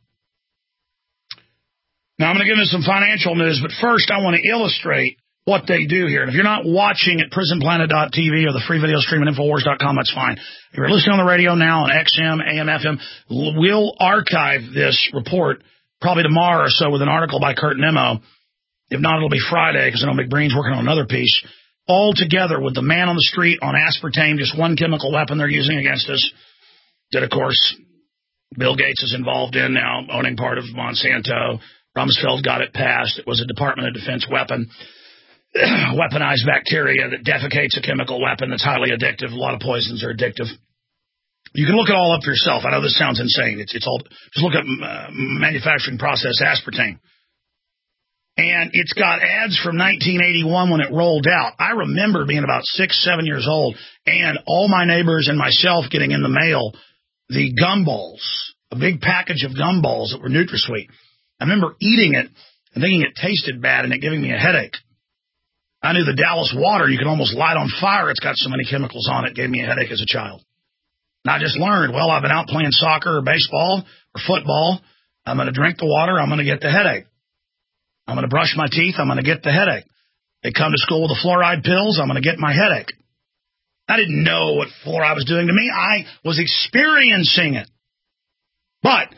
Now, I'm going to give you some financial news, but first I want to illustrate what they do here. And if you're not watching at prison planet dot t v or the free video stream at infowars dot com, that's fine. If you're listening on the radio now on X M, A M, F M, we'll archive this report probably tomorrow or so with an article by Kurt Nimmo. If not, it'll be Friday, because I know McBreen's working on another piece. All together with the man on the street on aspartame, just one chemical weapon they're using against us, that, of course, Bill Gates is involved in now, owning part of Monsanto. Rumsfeld got it passed. It was a Department of Defense weapon. Weaponized bacteria that defecates a chemical weapon that's highly addictive. A lot of poisons are addictive. You can look it all up for yourself. I know this sounds insane. It's, it's all, just look up uh, manufacturing process aspartame. And it's got ads from nineteen eighty-one when it rolled out. I remember being about six, seven years old, and all my neighbors and myself getting in the mail the gumballs, a big package of gumballs that were NutraSweet. I remember eating it and thinking it tasted bad and it giving me a headache. I knew the Dallas water you can almost light on fire. It's got so many chemicals on it. It gave me a headache as a child. And I just learned, well, I've been out playing soccer or baseball or football. I'm going to drink the water. I'm going to get the headache. I'm going to brush my teeth. I'm going to get the headache. They come to school with the fluoride pills. I'm going to get my headache. I didn't know what fluoride was doing to me. I was experiencing it. But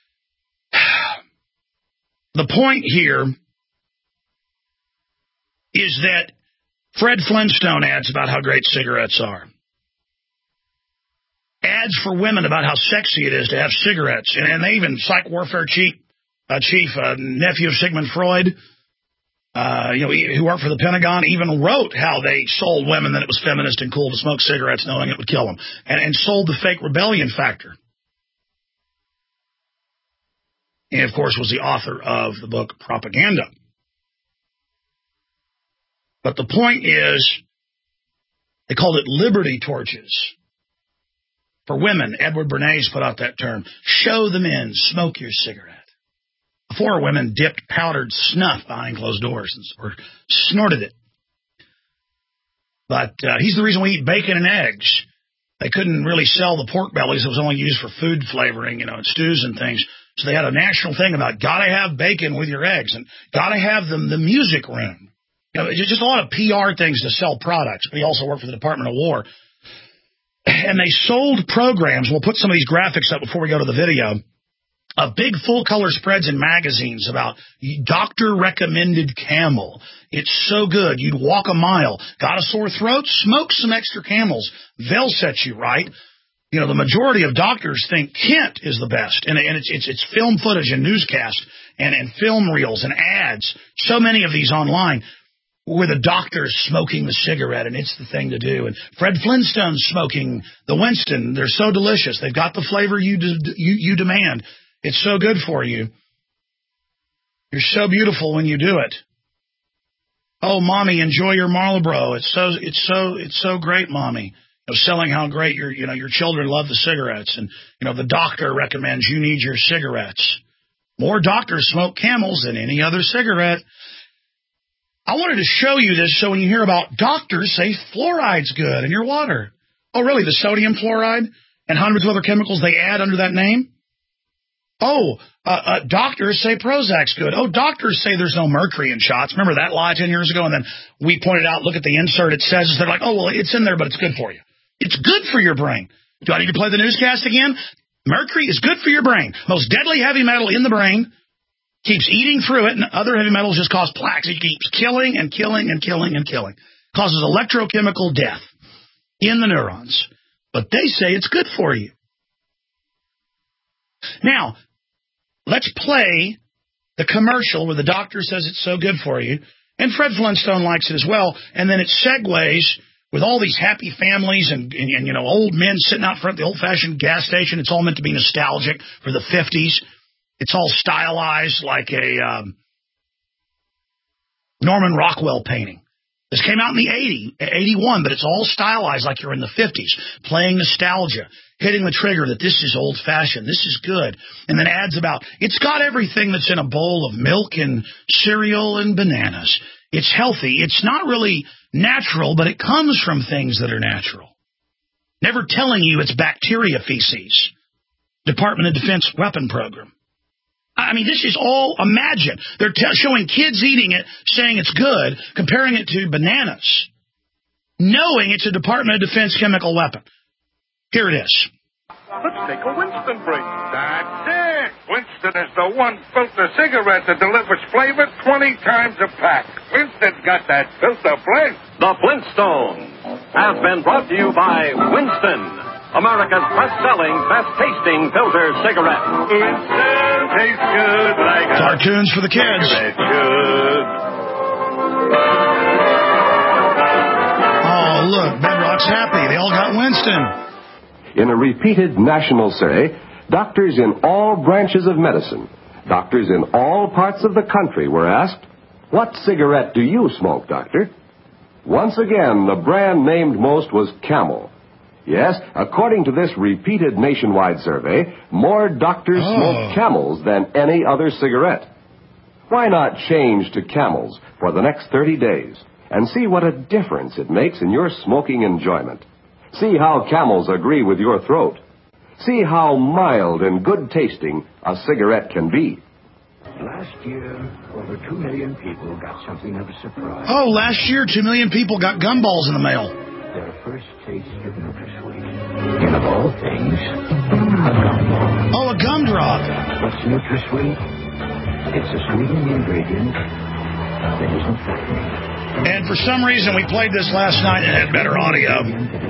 the point here is that Fred Flintstone ads about how great cigarettes are. Ads for women about how sexy it is to have cigarettes. And, and they even, psych warfare chief, uh, chief uh, nephew of Sigmund Freud, uh, you know, who worked for the Pentagon, even wrote how they sold women that it was feminist and cool to smoke cigarettes knowing it would kill them. And, and sold the fake rebellion factor. And, of course, was the author of the book Propaganda. But the point is, they called it liberty torches. For women, Edward Bernays put out that term. Show the men, smoke your cigarette. Before, women dipped powdered snuff behind closed doors or snorted it. But uh, he's the reason we eat bacon and eggs. They couldn't really sell the pork bellies. It was only used for food flavoring, you know, and stews and things. So they had a national thing about gotta have bacon with your eggs and gotta have them the music room. You know, just a lot of P R things to sell products. But he also worked for the Department of War. And they sold programs. We'll put some of these graphics up before we go to the video. Of big full-color spreads in magazines about doctor-recommended Camel. It's so good. You'd walk a mile. Got a sore throat? Smoke some extra Camels. They'll set you right. you know, the majority of doctors think Kent is the best. And, and it's, it's, it's film footage and newscasts and, and film reels and ads. So many of these online where the doctor's smoking the cigarette, and it's the thing to do. And Fred Flintstone's smoking the Winston. They're so delicious. They've got the flavor you, de- you, you demand. It's so good for you. You're so beautiful when you do it. Oh, mommy, enjoy your Marlboro. It's so, it's so, it's so great, mommy. You know, selling how great your, you know, your children love the cigarettes, and you know the doctor recommends you need your cigarettes. More doctors smoke Camels than any other cigarette. I wanted to show you this so when you hear about doctors say fluoride's good in your water. Oh, really? The sodium fluoride and hundreds of other chemicals they add under that name? Oh, uh, uh, doctors say Prozac's good. Oh, doctors say there's no mercury in shots. Remember that lie ten years ago? And then we pointed out, look at the insert. It says, they're like, oh, well, it's in there, but it's good for you. It's good for your brain. Do I need to play the newscast again? Mercury is good for your brain. Most deadly heavy metal in the brain. Keeps eating through it, and other heavy metals just cause plaques. It keeps killing and killing and killing and killing. Causes electrochemical death in the neurons. But they say it's good for you. Now, let's play the commercial where the doctor says it's so good for you. And Fred Flintstone likes it as well. And then it segues with all these happy families and, and, and you know, old men sitting out front of the old-fashioned gas station. It's all meant to be nostalgic for the fifties. It's all stylized like a um, Norman Rockwell painting. This came out in the eighty, eighty-one, but it's all stylized like you're in the fifties, playing nostalgia, hitting the trigger that this is old-fashioned, this is good, and then adds about, it's got everything that's in a bowl of milk and cereal and bananas. It's healthy. It's not really natural, but it comes from things that are natural. Never telling you it's bacteria feces. Department of Defense weapon program. I mean, this is all imagined. They're t- showing kids eating it, saying it's good, comparing it to bananas, knowing it's a Department of Defense chemical weapon. Here it is. Let's take a Winston break. That's it. Winston is the one filter cigarette that delivers flavor twenty times a pack. Winston's got that filter blend. The Flintstones has been brought to you by Winston, America's best-selling, best-tasting filter cigarette. Winston tastes good like a cartoons for the kids. Good. Oh, look, Bedrock's happy. They all got Winston. In a repeated national survey, doctors in all branches of medicine, doctors in all parts of the country were asked, "What cigarette do you smoke, doctor?" Once again, the brand named most was Camel. Yes, according to this repeated nationwide survey, more doctors oh. smoke Camels than any other cigarette. Why not change to Camels for the next thirty days and see what a difference it makes in your smoking enjoyment? See how Camels agree with your throat. See how mild and good-tasting a cigarette can be. Last year, over two million people got something of a surprise. Oh, last year, two million people got gumballs in the mail. Their first taste of NutraSweet. And of all things, a gumball. Oh, a gumdrop. What's NutraSweet? It's a sweetening ingredient that isn't fattening. And for some reason, we played this last night and had better audio.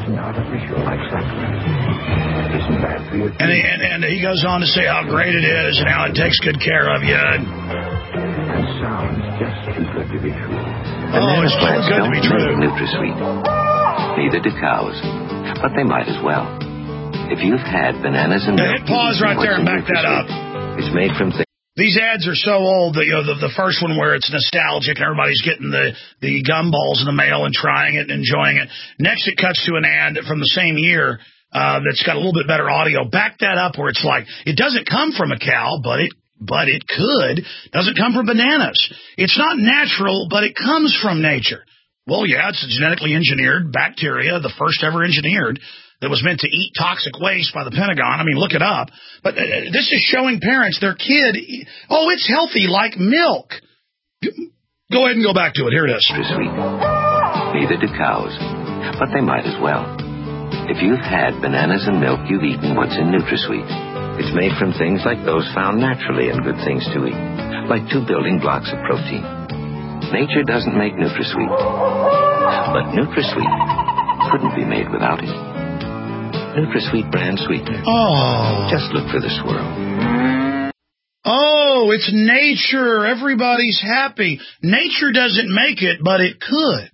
And he, and, and he goes on to say how great it is and how it takes good care of you. It sounds just too good to be true. Oh, it's too good to be true. NutraSweet. Neither do cows, but they might as well. If you've had bananas and milk, hit pause right there and back that up. It's made from things. These ads are so old that, you know, the, the first one where it's nostalgic and everybody's getting the, the gumballs in the mail and trying it and enjoying it. Next, it cuts to an ad from the same year uh, that's got a little bit better audio. Back that up where it's like, it doesn't come from a cow, but it but it could. Doesn't come from bananas. It's not natural, but it comes from nature. Well, yeah, it's a genetically engineered bacteria, the first ever engineered, that was meant to eat toxic waste by the Pentagon. I mean, look it up. But uh, this is showing parents their kid, oh, it's healthy like milk. Go ahead and go back to it. Here it is. NutraSweet. Neither do cows, but they might as well. If you've had bananas and milk, you've eaten what's in NutraSweet. It's made from things like those found naturally in good things to eat, like two building blocks of protein. Nature doesn't make NutraSweet, but NutraSweet couldn't be made without it. NutraSweet brand sweetener. Oh. Just look for the swirl. Oh, it's nature. Everybody's happy. Nature doesn't make it, but it could.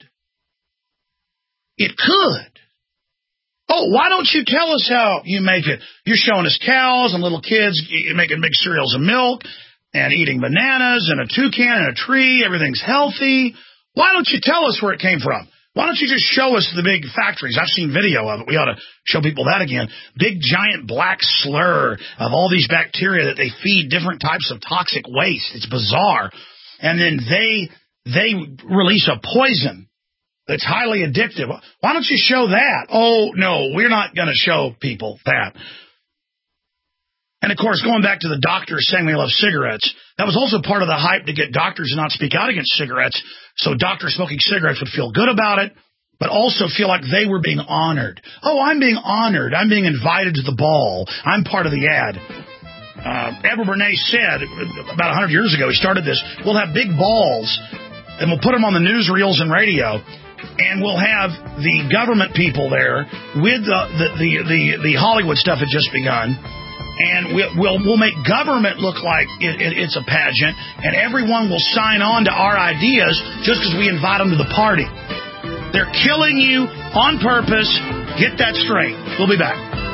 It could. Oh, why don't you tell us how you make it? You're showing us cows and little kids making big cereals and milk and eating bananas and a toucan and a tree. Everything's healthy. Why don't you tell us where it came from? Why don't you just show us the big factories? I've seen video of it. We ought to show people that again. Big, giant black slur of all these bacteria that they feed different types of toxic waste. It's bizarre. And then they they release a poison that's highly addictive. Why don't you show that? Oh, no, we're not going to show people that. And, of course, going back to the doctors saying they love cigarettes, that was also part of the hype to get doctors to not speak out against cigarettes, so doctors smoking cigarettes would feel good about it, but also feel like they were being honored. Oh, I'm being honored. I'm being invited to the ball. I'm part of the ad. Uh, Edward Bernays said about one hundred years ago, he started this, we'll have big balls, and we'll put them on the newsreels and radio, and we'll have the government people there with the, the, the, the, the Hollywood stuff had just begun. And we'll, we'll, we'll make government look like it, it, it's a pageant, and everyone will sign on to our ideas just because we invite them to the party. They're killing you on purpose. Get that straight. We'll be back.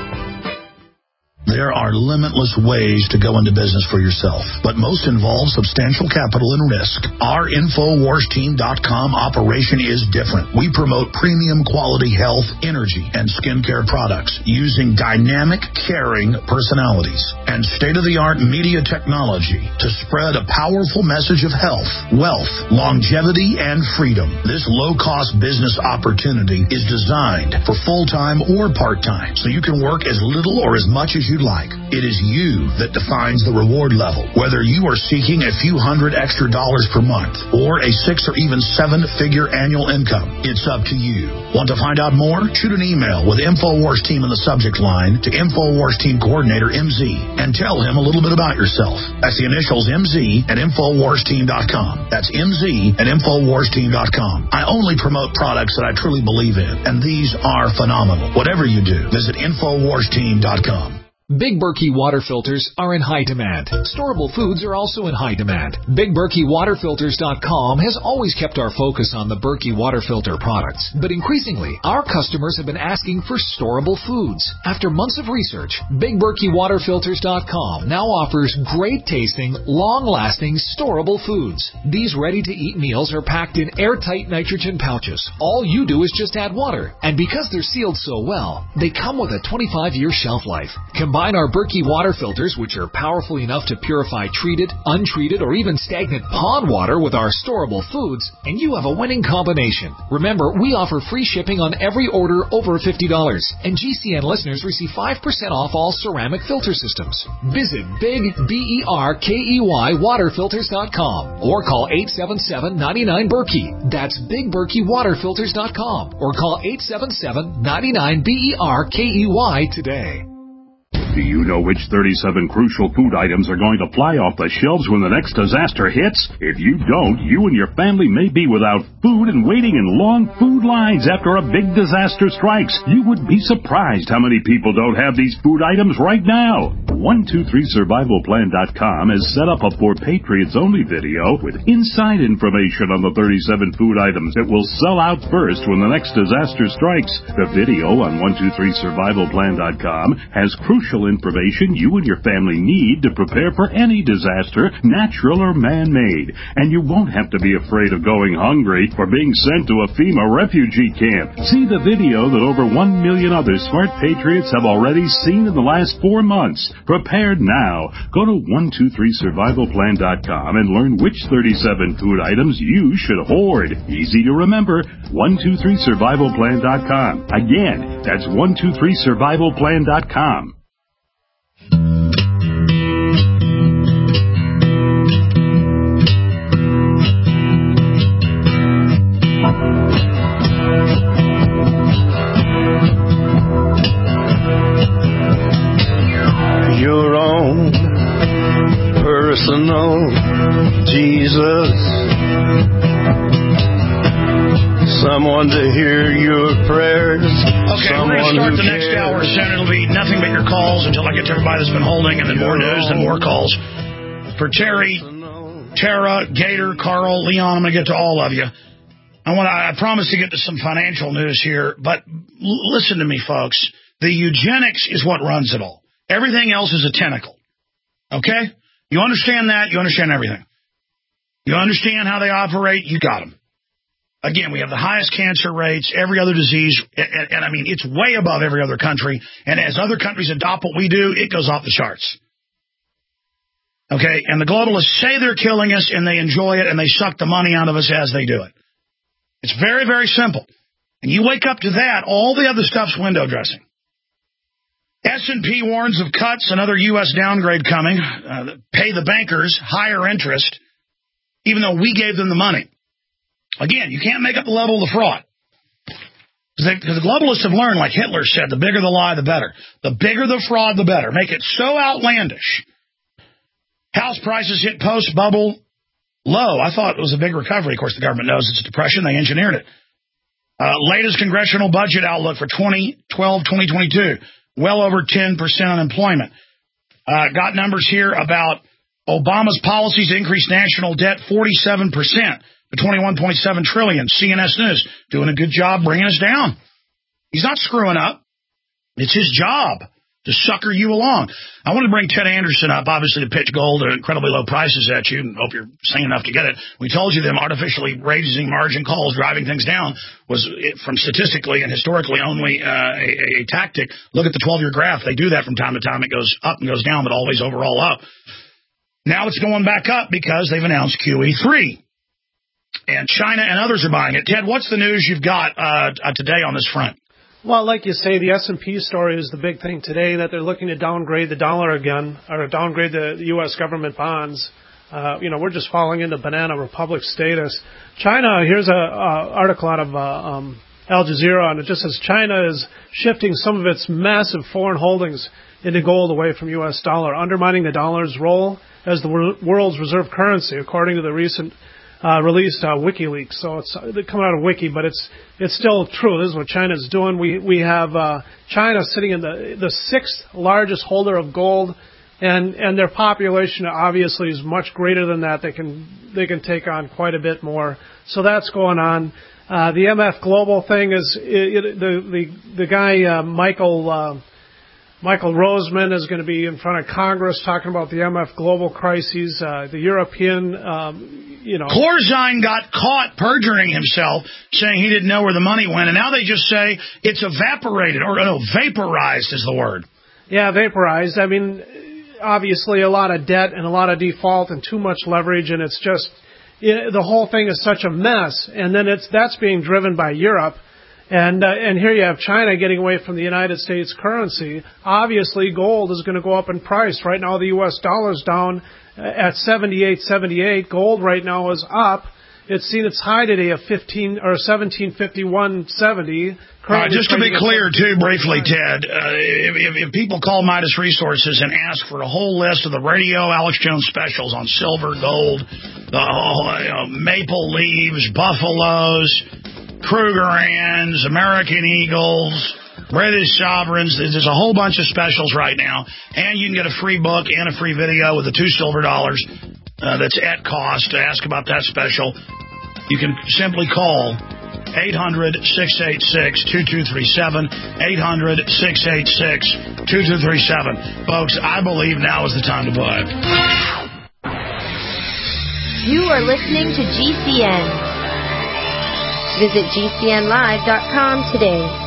There are limitless ways to go into business for yourself, but most involve substantial capital and risk. Our Infowars Team dot com operation is different. We promote premium quality health, energy, and skincare products using dynamic, caring personalities and state-of-the-art media technology to spread a powerful message of health, wealth, longevity, and freedom. This low-cost business opportunity is designed for full-time or part-time, so you can work as little or as much as you like. It is you that defines the reward level. Whether you are seeking a few hundred extra dollars per month or a six or even seven figure annual income, it's up to you. Want to find out more? Shoot an email with Infowars Team in the subject line to Infowars Team Coordinator M Z and tell him a little bit about yourself. That's the initials M Z at Infowars Team dot com. That's M Z at Infowars Team dot com. I only promote products that I truly believe in, and these are phenomenal. Whatever you do, visit Infowars Team dot com. Big Berkey water filters are in high demand. Storable foods are also in high demand. Big Berkey Water Filters dot com has always kept our focus on the Berkey water filter products, but increasingly, our customers have been asking for storable foods. After months of research, Big Berkey Water Filters dot com now offers great-tasting, long-lasting, storable foods. These ready-to-eat meals are packed in airtight nitrogen pouches. All you do is just add water, and because they're sealed so well, they come with a twenty-five year shelf life. Combine our Berkey water filters, which are powerful enough to purify treated, untreated, or even stagnant pond water with our storable foods, and you have a winning combination. Remember, we offer free shipping on every order over fifty dollars, and G C N listeners receive five percent off all ceramic filter systems. Visit Big B E R K E Y Water Filters dot com or call eight seven seven, nine nine, Berkey. That's Big Berkey Water Filters dot com or call eight seven seven, nine nine, B E R K E Y today. Do you know which thirty-seven crucial food items are going to fly off the shelves when the next disaster hits? If you don't, you and your family may be without food and waiting in long food lines after a big disaster strikes. You would be surprised how many people don't have these food items right now. one two three survival plan dot com has set up a For Patriots Only video with inside information on the thirty-seven food items that will sell out first when the next disaster strikes. The video on one two three survival plan dot com has crucial information you and your family need to prepare for any disaster, natural or man-made. And you won't have to be afraid of going hungry or being sent to a FEMA refugee camp. See the video that over one million other smart patriots have already seen in the last four months. Prepared now. Go to one two three survival plan dot com and learn which thirty-seven food items you should hoard. Easy to remember. one two three survival plan dot com. Again, that's one two three survival plan dot com. Your own personal Jesus. someone to hear your prayers. Okay, we're going to start the next hour soon. It'll be nothing but your calls until I get to everybody that's been holding, and then more news and more calls. For Terry, Tara, Gator, Carl, Leon, I'm going to get to all of you. I want. I promise to get to some financial news here, but l- listen to me, folks. The eugenics is what runs it all. Everything else is a tentacle. Okay? You understand that? You understand everything. You understand how they operate? You got them. Again, we have the highest cancer rates, every other disease, and, and, and I mean, it's way above every other country. And as other countries adopt what we do, it goes off the charts. Okay? And the globalists say they're killing us, and they enjoy it, and they suck the money out of us as they do it. It's very, very simple. And you wake up to that, all the other stuff's window dressing. S and P warns of cuts, another U S downgrade coming. Uh, pay the bankers higher interest, even though we gave them the money. Again, you can't make up the level of the fraud. Because the globalists have learned, like Hitler said, the bigger the lie, the better. The bigger the fraud, the better. Make it so outlandish. House prices hit post-bubble low. I thought it was a big recovery. Of course, the government knows it's a depression. They engineered it. Uh, latest congressional budget outlook for twenty twelve twenty twenty-two. Well over ten percent unemployment. Uh, got numbers here about Obama's policies increased national debt forty-seven percent to twenty-one point seven trillion dollars. C N S News doing a good job bringing us down. He's not screwing up. It's his job to sucker you along. I want to bring Ted Anderson up, obviously, to pitch gold at incredibly low prices at you, and hope you're sane enough to get it. We told you them artificially raising margin calls, driving things down, was, from statistically and historically, only uh, a, a tactic. Look at the twelve-year graph. They do that from time to time. It goes up and goes down, but always overall up. Now it's going back up because they've announced Q E three. And China and others are buying it. Ted, what's the news you've got uh, today on this front? Well, like you say, the S and P story is the big thing today, that they're looking to downgrade the dollar again, or downgrade the U S government bonds. Uh, you know, we're just falling into banana republic status. China, here's an article out of uh, um, Al Jazeera, and it just says China is shifting some of its massive foreign holdings into gold away from U S dollar, undermining the dollar's role as the wor- world's reserve currency, according to the recent Uh, released uh, WikiLeaks. So it's uh, coming out of Wiki, but it's it's still true. This is what China's doing. We we have uh, China sitting in the the sixth largest holder of gold, and and their population obviously is much greater than that. They can they can take on quite a bit more. So that's going on. Uh, the M F Global thing is it, it, the the the guy uh, Michael. Uh, Michael Roseman is going to be in front of Congress talking about the M F Global crises. Uh, the European, um, you know... Corzine got caught perjuring himself, saying he didn't know where the money went, and now they just say it's evaporated, or no, vaporized is the word. Yeah, vaporized. I mean, obviously a lot of debt and a lot of default and too much leverage, and it's just... It, the whole thing is such a mess, and then it's that's being driven by Europe. And uh, and here you have China getting away from the United States currency. Obviously, gold is going to go up in price. Right now, the U S dollar's down at seventy-eight seventy-eight. Gold right now is up. It's seen its high today of fifteen or seventeen fifty-one seventy. Uh, just to be clear, too, briefly, Ted, uh, if, if, if people call Midas Resources and ask for a whole list of the radio Alex Jones specials on silver, gold, the uh, you know, maple leaves, buffaloes, Krugerrands, American Eagles, British Sovereigns. There's a whole bunch of specials right now. And you can get a free book and a free video with the two silver dollars uh, that's at cost. To ask about that special, you can simply call eight hundred, six eight six, two two three seven, eight hundred, six eight six, two two three seven. Folks, I believe now is the time to book. You are listening to G C N. Visit G C N live dot com today.